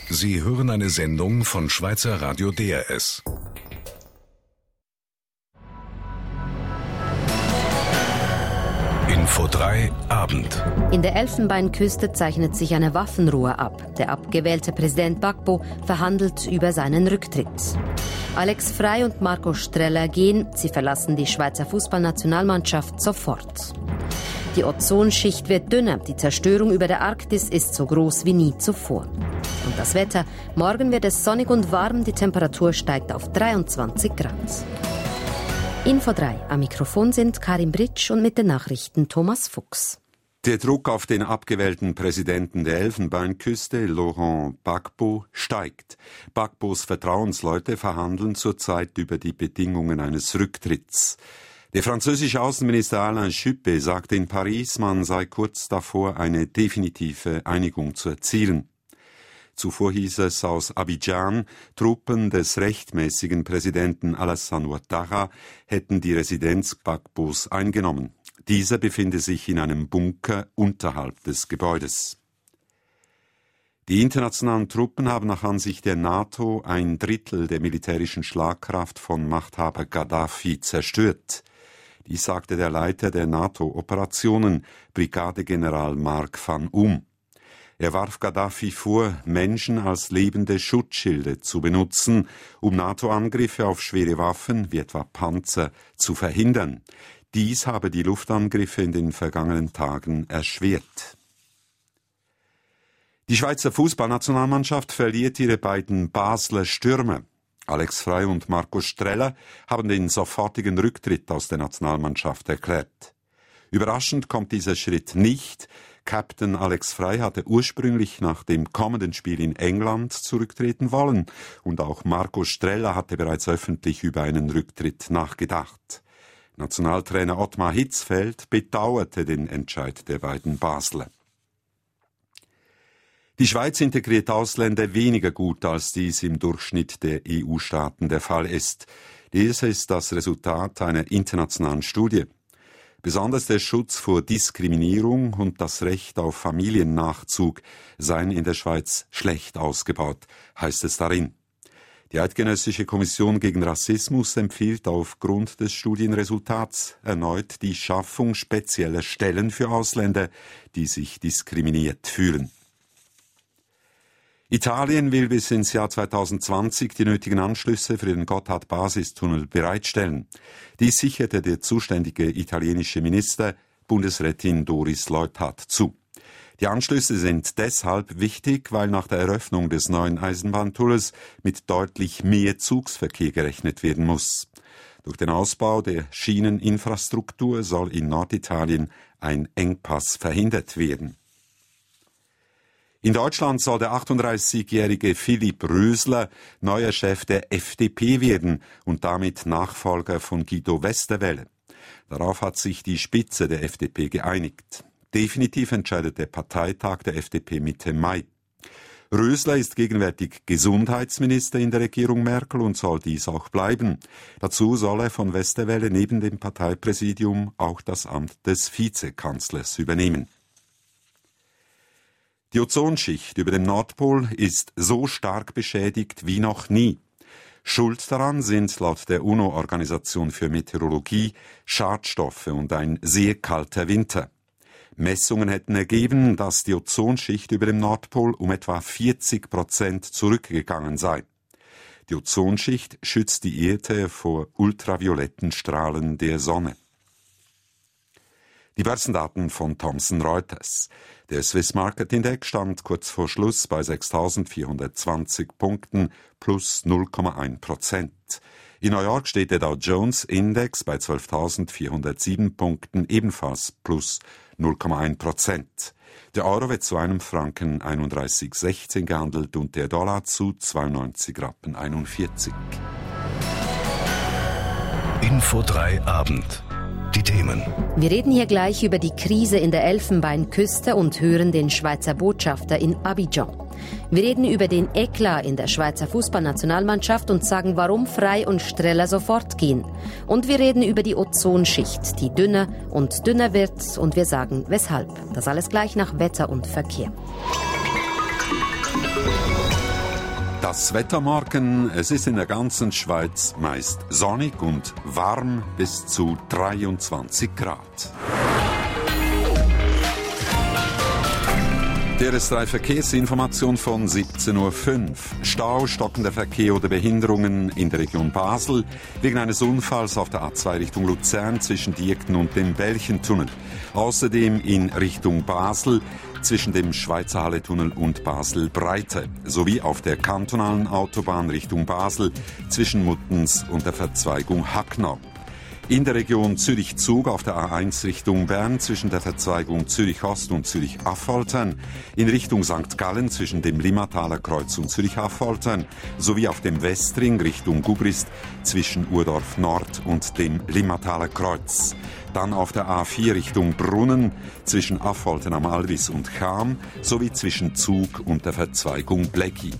Sie hören eine Sendung von Schweizer Radio DRS. Info 3 Abend. In der Elfenbeinküste zeichnet sich eine Waffenruhe ab. Der abgewählte Präsident Gbagbo verhandelt über seinen Rücktritt. Alex Frey und Marco Streller gehen. Sie verlassen die Schweizer Fußballnationalmannschaft sofort. Die Ozonschicht wird dünner. Die Zerstörung über der Arktis ist so groß wie nie zuvor. Und das Wetter. Morgen wird es sonnig und warm. Die Temperatur steigt auf 23 Grad. Info 3. Am Mikrofon sind Karin Britsch und mit den Nachrichten Thomas Fuchs. Der Druck auf den abgewählten Präsidenten der Elfenbeinküste, Laurent Gbagbo, steigt. Gbagbos Vertrauensleute verhandeln zurzeit über die Bedingungen eines Rücktritts. Der französische Außenminister Alain Juppé sagte in Paris, man sei kurz davor, eine definitive Einigung zu erzielen. Zuvor hieß es aus Abidjan, Truppen des rechtmäßigen Präsidenten Alassane Ouattara hätten die Residenz Gbagbos eingenommen. Dieser befinde sich in einem Bunker unterhalb des Gebäudes. Die internationalen Truppen haben nach Ansicht der NATO 1/3 der militärischen Schlagkraft von Machthaber Gaddafi zerstört. Dies sagte der Leiter der NATO-Operationen, Brigadegeneral Mark van. Er warf Gaddafi vor, Menschen als lebende Schutzschilde zu benutzen, um NATO-Angriffe auf schwere Waffen, wie etwa Panzer, zu verhindern. Dies habe die Luftangriffe in den vergangenen Tagen erschwert. Die Schweizer Fußballnationalmannschaft verliert ihre beiden Basler Stürmer. Alex Frey und Marco Streller haben den sofortigen Rücktritt aus der Nationalmannschaft erklärt. Überraschend kommt dieser Schritt nicht. Captain Alex Frey hatte ursprünglich nach dem kommenden Spiel in England zurücktreten wollen und auch Marco Streller hatte bereits öffentlich über einen Rücktritt nachgedacht. Nationaltrainer Ottmar Hitzfeld bedauerte den Entscheid der beiden Basler. Die Schweiz integriert Ausländer weniger gut, als dies im Durchschnitt der EU-Staaten der Fall ist. Dies ist das Resultat einer internationalen Studie. Besonders der Schutz vor Diskriminierung und das Recht auf Familiennachzug seien in der Schweiz schlecht ausgebaut, heißt es darin. Die Eidgenössische Kommission gegen Rassismus empfiehlt aufgrund des Studienresultats erneut die Schaffung spezieller Stellen für Ausländer, die sich diskriminiert fühlen. Italien will bis ins Jahr 2020 die nötigen Anschlüsse für den Gotthard-Basistunnel bereitstellen. Dies sicherte der zuständige italienische Minister, Bundesrätin Doris Leuthard, zu. Die Anschlüsse sind deshalb wichtig, weil nach der Eröffnung des neuen Eisenbahntunnels mit deutlich mehr Zugsverkehr gerechnet werden muss. Durch den Ausbau der Schieneninfrastruktur soll in Norditalien ein Engpass verhindert werden. In Deutschland soll der 38-jährige Philipp Rösler neuer Chef der FDP werden und damit Nachfolger von Guido Westerwelle. Darauf hat sich die Spitze der FDP geeinigt. Definitiv entscheidet der Parteitag der FDP Mitte Mai. Rösler ist gegenwärtig Gesundheitsminister in der Regierung Merkel und soll dies auch bleiben. Dazu soll er von Westerwelle neben dem Parteipräsidium auch das Amt des Vizekanzlers übernehmen. Die Ozonschicht über dem Nordpol ist so stark beschädigt wie noch nie. Schuld daran sind laut der UNO-Organisation für Meteorologie Schadstoffe und ein sehr kalter Winter. Messungen hätten ergeben, dass die Ozonschicht über dem Nordpol um etwa 40% zurückgegangen sei. Die Ozonschicht schützt die Erde vor ultravioletten Strahlen der Sonne. Die Börsendaten von Thomson Reuters. Der Swiss Market Index stand kurz vor Schluss bei 6.420 Punkten plus 0,1%. In New York steht der Dow Jones Index bei 12.407 Punkten, ebenfalls plus 0,1%. Der Euro wird zu einem Franken 31,16 gehandelt und der Dollar zu 92,41 Rappen. Info 3 Abend. Die Themen. Wir reden hier gleich über die Krise in der Elfenbeinküste und hören den Schweizer Botschafter in Abidjan. Wir reden über den Eklat in der Schweizer Fußballnationalmannschaft und sagen, warum Frey und Streller sofort gehen. Und wir reden über die Ozonschicht, die dünner und dünner wird, und wir sagen, weshalb. Das alles gleich nach Wetter und Verkehr. Das Wetter morgen, es ist in der ganzen Schweiz meist sonnig und warm bis zu 23 Grad. Der RS3 Verkehrsinformation von 17.05 Uhr. Stau, stockender Verkehr oder Behinderungen in der Region Basel wegen eines Unfalls auf der A2 Richtung Luzern zwischen Diekten und dem Belchentunnel. Außerdem in Richtung Basel zwischen dem Schweizer Halletunnel und Basel-Breite sowie auf der kantonalen Autobahn Richtung Basel zwischen Muttens und der Verzweigung Hacknau. In der Region Zürich-Zug auf der A1 Richtung Bern zwischen der Verzweigung Zürich-Ost und Zürich-Affoltern, in Richtung St. Gallen zwischen dem Limmataler Kreuz und Zürich-Affoltern sowie auf dem Westring Richtung Gubrist zwischen Urdorf Nord und dem Limmataler Kreuz. Dann auf der A4 Richtung Brunnen zwischen Affoltern am Albis und Cham sowie zwischen Zug und der Verzweigung Blecki.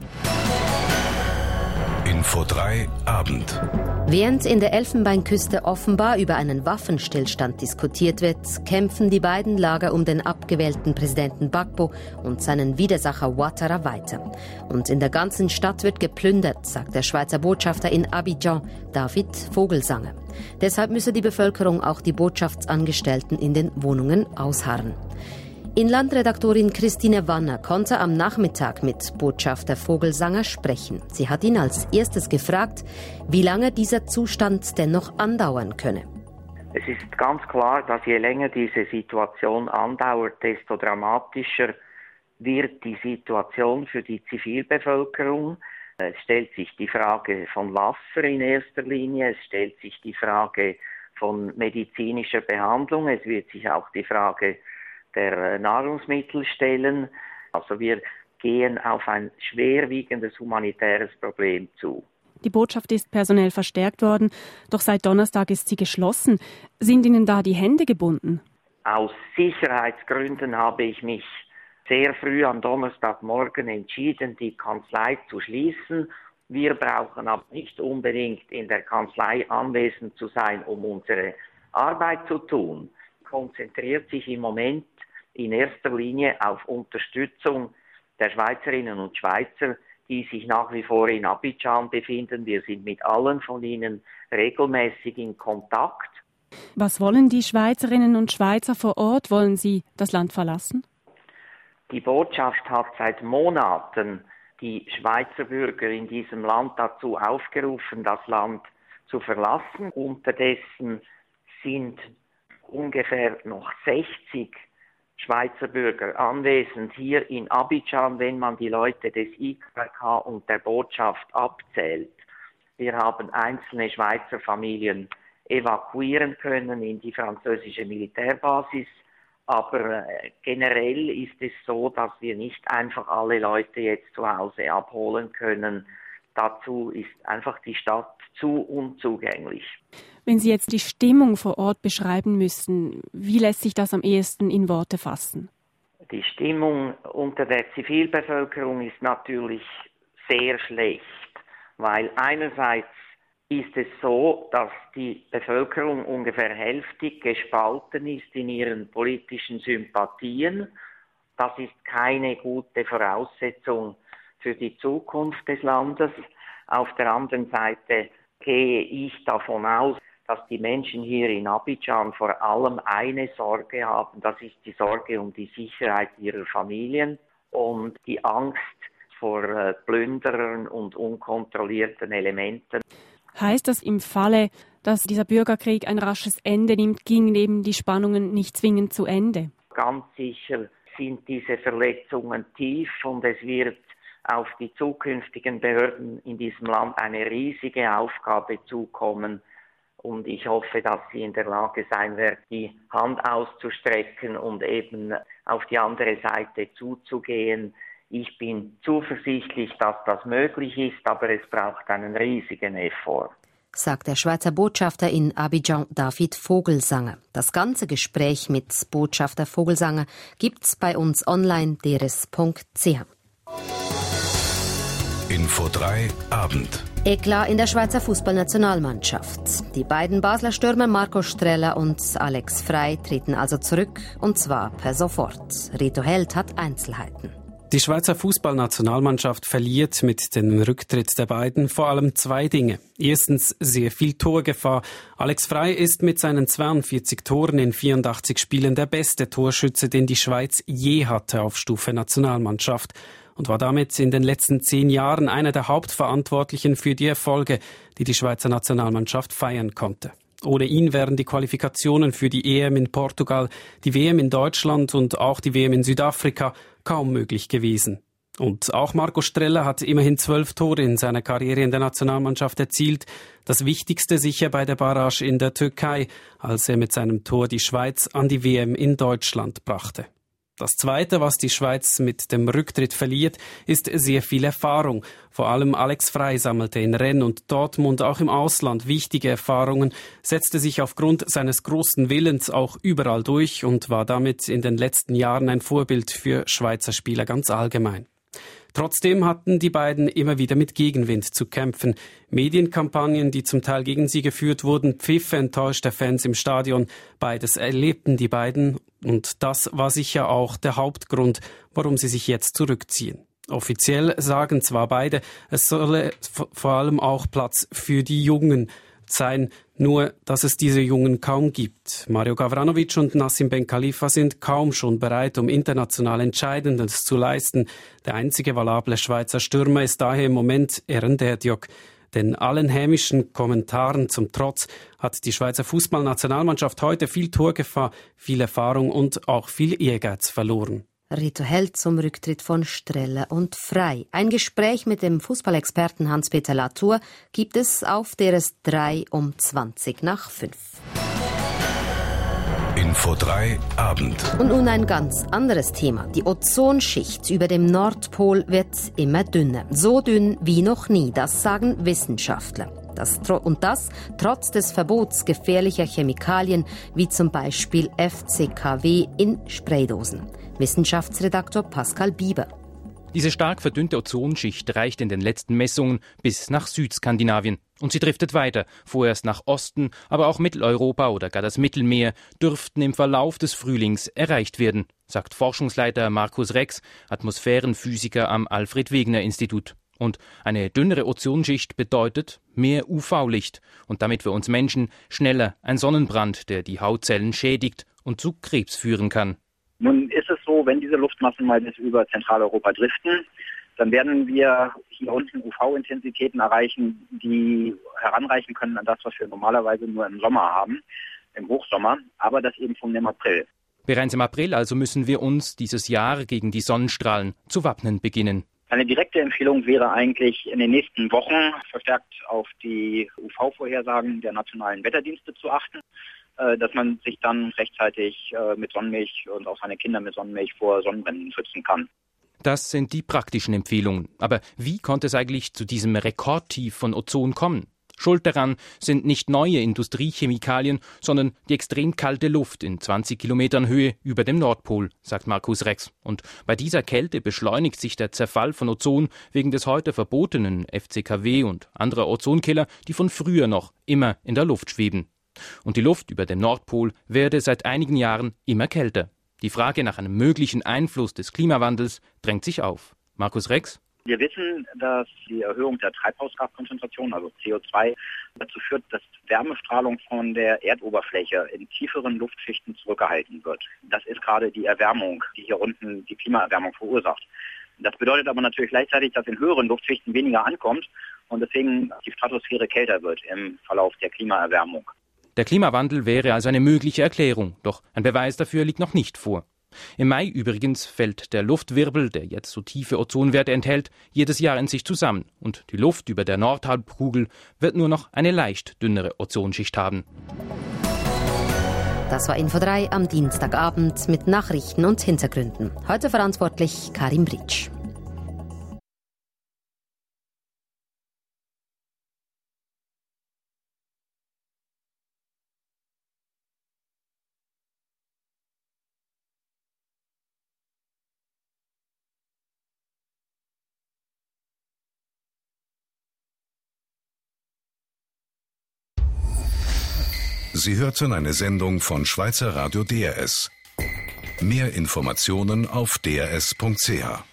Info 3 Abend. Während in der Elfenbeinküste offenbar über einen Waffenstillstand diskutiert wird, kämpfen die beiden Lager um den abgewählten Präsidenten Gbagbo und seinen Widersacher Ouattara weiter. Und in der ganzen Stadt wird geplündert, sagt der Schweizer Botschafter in Abidjan, David Vogelsanger. Deshalb müsse die Bevölkerung auch die Botschaftsangestellten in den Wohnungen ausharren. Inlandredaktorin Christine Wanner konnte am Nachmittag mit Botschafter Vogelsanger sprechen. Sie hat ihn als erstes gefragt, wie lange dieser Zustand denn noch andauern könne. Es ist ganz klar, dass je länger diese Situation andauert, desto dramatischer wird die Situation für die Zivilbevölkerung. Es stellt sich die Frage von Wasser in erster Linie, es stellt sich die Frage von medizinischer Behandlung, es wird sich auch die Frage der Nahrungsmittel stellen. Also wir gehen auf ein schwerwiegendes humanitäres Problem zu. Die Botschaft ist personell verstärkt worden, doch seit Donnerstag ist sie geschlossen. Sind Ihnen da die Hände gebunden? Aus Sicherheitsgründen habe ich mich sehr früh am Donnerstagmorgen entschieden, die Kanzlei zu schließen. Wir brauchen aber nicht unbedingt in der Kanzlei anwesend zu sein, um unsere Arbeit zu tun. Konzentriert sich im Moment in erster Linie auf Unterstützung der Schweizerinnen und Schweizer, die sich nach wie vor in Abidjan befinden. Wir sind mit allen von ihnen regelmäßig in Kontakt. Was wollen die Schweizerinnen und Schweizer vor Ort? Wollen sie das Land verlassen? Die Botschaft hat seit Monaten die Schweizer Bürger in diesem Land dazu aufgerufen, das Land zu verlassen. Unterdessen sind ungefähr noch 60 Schweizer Bürger anwesend hier in Abidjan, wenn man die Leute des IKK und der Botschaft abzählt. Wir haben einzelne Schweizer Familien evakuieren können in die französische Militärbasis, aber generell ist es so, dass wir nicht einfach alle Leute jetzt zu Hause abholen können. Dazu ist einfach die Stadt zu unzugänglich. Wenn Sie jetzt die Stimmung vor Ort beschreiben müssen, wie lässt sich das am ehesten in Worte fassen? Die Stimmung unter der Zivilbevölkerung ist natürlich sehr schlecht, weil einerseits ist es so, dass die Bevölkerung ungefähr hälftig gespalten ist in ihren politischen Sympathien. Das ist keine gute Voraussetzung für die Zukunft des Landes. Auf der anderen Seite gehe ich davon aus, dass die Menschen hier in Abidjan vor allem eine Sorge haben. Das ist die Sorge um die Sicherheit ihrer Familien und die Angst vor Plünderern und unkontrollierten Elementen. Heißt das im Falle, dass dieser Bürgerkrieg ein rasches Ende nimmt, gingen eben die Spannungen nicht zwingend zu Ende? Ganz sicher sind diese Verletzungen tief und es wird auf die zukünftigen Behörden in diesem Land eine riesige Aufgabe zukommen. Und ich hoffe, dass sie in der Lage sein werden, die Hand auszustrecken und eben auf die andere Seite zuzugehen. Ich bin zuversichtlich, dass das möglich ist, aber es braucht einen riesigen Effort. Sagt der Schweizer Botschafter in Abidjan, David Vogelsanger. Das ganze Gespräch mit Botschafter Vogelsanger gibt's bei uns online drs.ch. Info 3 Abend. Eklat in der Schweizer Fußballnationalmannschaft. Die beiden Basler Stürmer Marco Streller und Alex Frey treten also zurück, und zwar per sofort. Reto Held hat Einzelheiten. Die Schweizer Fußballnationalmannschaft verliert mit dem Rücktritt der beiden vor allem zwei Dinge. Erstens sehr viel Torgefahr. Alex Frey ist mit seinen 42 Toren in 84 Spielen der beste Torschütze, den die Schweiz je hatte auf Stufe Nationalmannschaft und war damit in den letzten 10 Jahren einer der Hauptverantwortlichen für die Erfolge, die die Schweizer Nationalmannschaft feiern konnte. Ohne ihn wären die Qualifikationen für die EM in Portugal, die WM in Deutschland und auch die WM in Südafrika kaum möglich gewesen. Und auch Marco Streller hat immerhin 12 Tore in seiner Karriere in der Nationalmannschaft erzielt. Das Wichtigste sicher bei der Barrage in der Türkei, als er mit seinem Tor die Schweiz an die WM in Deutschland brachte. Das Zweite, was die Schweiz mit dem Rücktritt verliert, ist sehr viel Erfahrung. Vor allem Alex Frey sammelte in Rennes und Dortmund auch im Ausland wichtige Erfahrungen, setzte sich aufgrund seines großen Willens auch überall durch und war damit in den letzten Jahren ein Vorbild für Schweizer Spieler ganz allgemein. Trotzdem hatten die beiden immer wieder mit Gegenwind zu kämpfen. Medienkampagnen, die zum Teil gegen sie geführt wurden, Pfiffe enttäuschter Fans im Stadion. Beides erlebten die beiden und das war sicher auch der Hauptgrund, warum sie sich jetzt zurückziehen. Offiziell sagen zwar beide, es solle vor allem auch Platz für die Jungen sein, nur dass es diese Jungen kaum gibt. Mario Gavranovic und Nassim Ben Khalifa sind kaum schon bereit, um international Entscheidendes zu leisten. Der einzige valable Schweizer Stürmer ist daher im Moment Eren Derdiok. Denn allen hämischen Kommentaren zum Trotz hat die Schweizer Fußballnationalmannschaft heute viel Torgefahr, viel Erfahrung und auch viel Ehrgeiz verloren. Rito Held zum Rücktritt von Streller und Frey. Ein Gespräch mit dem Fußballexperten Hans-Peter Latour gibt es auf DRS 3 um 5:20. Info 3 Abend. Und nun ein ganz anderes Thema. Die Ozonschicht über dem Nordpol wird immer dünner. So dünn wie noch nie, das sagen Wissenschaftler. Das trotz des Verbots gefährlicher Chemikalien wie zum Beispiel FCKW in Spraydosen. Wissenschaftsredaktor Pascal Bieber. Diese stark verdünnte Ozonschicht reicht in den letzten Messungen bis nach Südskandinavien. Und sie driftet weiter. Vorerst nach Osten, aber auch Mitteleuropa oder gar das Mittelmeer dürften im Verlauf des Frühlings erreicht werden, sagt Forschungsleiter Markus Rex, Atmosphärenphysiker am Alfred-Wegener-Institut. Und eine dünnere Ozonschicht bedeutet mehr UV-Licht und damit für uns Menschen schneller ein Sonnenbrand, der die Hautzellen schädigt und zu Krebs führen kann. Nun ist es so, wenn diese Luftmassen mal bis über Zentraleuropa driften, dann werden wir hier unten UV-Intensitäten erreichen, die heranreichen können an das, was wir normalerweise nur im Sommer haben, im Hochsommer, aber das eben schon im April. Bereits im April also müssen wir uns dieses Jahr gegen die Sonnenstrahlen zu wappnen beginnen. Eine direkte Empfehlung wäre eigentlich in den nächsten Wochen verstärkt auf die UV-Vorhersagen der nationalen Wetterdienste zu achten, dass man sich dann rechtzeitig mit Sonnenmilch und auch seine Kinder mit Sonnenmilch vor Sonnenbränden schützen kann. Das sind die praktischen Empfehlungen. Aber wie konnte es eigentlich zu diesem Rekordtief von Ozon kommen? Schuld daran sind nicht neue Industriechemikalien, sondern die extrem kalte Luft in 20 Kilometern Höhe über dem Nordpol, sagt Markus Rex. Und bei dieser Kälte beschleunigt sich der Zerfall von Ozon wegen des heute verbotenen FCKW und anderer Ozonkiller, die von früher noch immer in der Luft schweben. Und die Luft über dem Nordpol werde seit einigen Jahren immer kälter. Die Frage nach einem möglichen Einfluss des Klimawandels drängt sich auf. Markus Rex? Wir wissen, dass die Erhöhung der Treibhausgaskonzentration, also CO2, dazu führt, dass Wärmestrahlung von der Erdoberfläche in tieferen Luftschichten zurückgehalten wird. Das ist gerade die Erwärmung, die hier unten die Klimaerwärmung verursacht. Das bedeutet aber natürlich gleichzeitig, dass in höheren Luftschichten weniger ankommt und deswegen die Stratosphäre kälter wird im Verlauf der Klimaerwärmung. Der Klimawandel wäre also eine mögliche Erklärung, doch ein Beweis dafür liegt noch nicht vor. Im Mai übrigens fällt der Luftwirbel, der jetzt so tiefe Ozonwerte enthält, jedes Jahr in sich zusammen und die Luft über der Nordhalbkugel wird nur noch eine leicht dünnere Ozonschicht haben. Das war Info 3 am Dienstagabend mit Nachrichten und Hintergründen. Heute verantwortlich Karim Britsch. Sie hörten eine Sendung von Schweizer Radio DRS. Mehr Informationen auf drs.ch.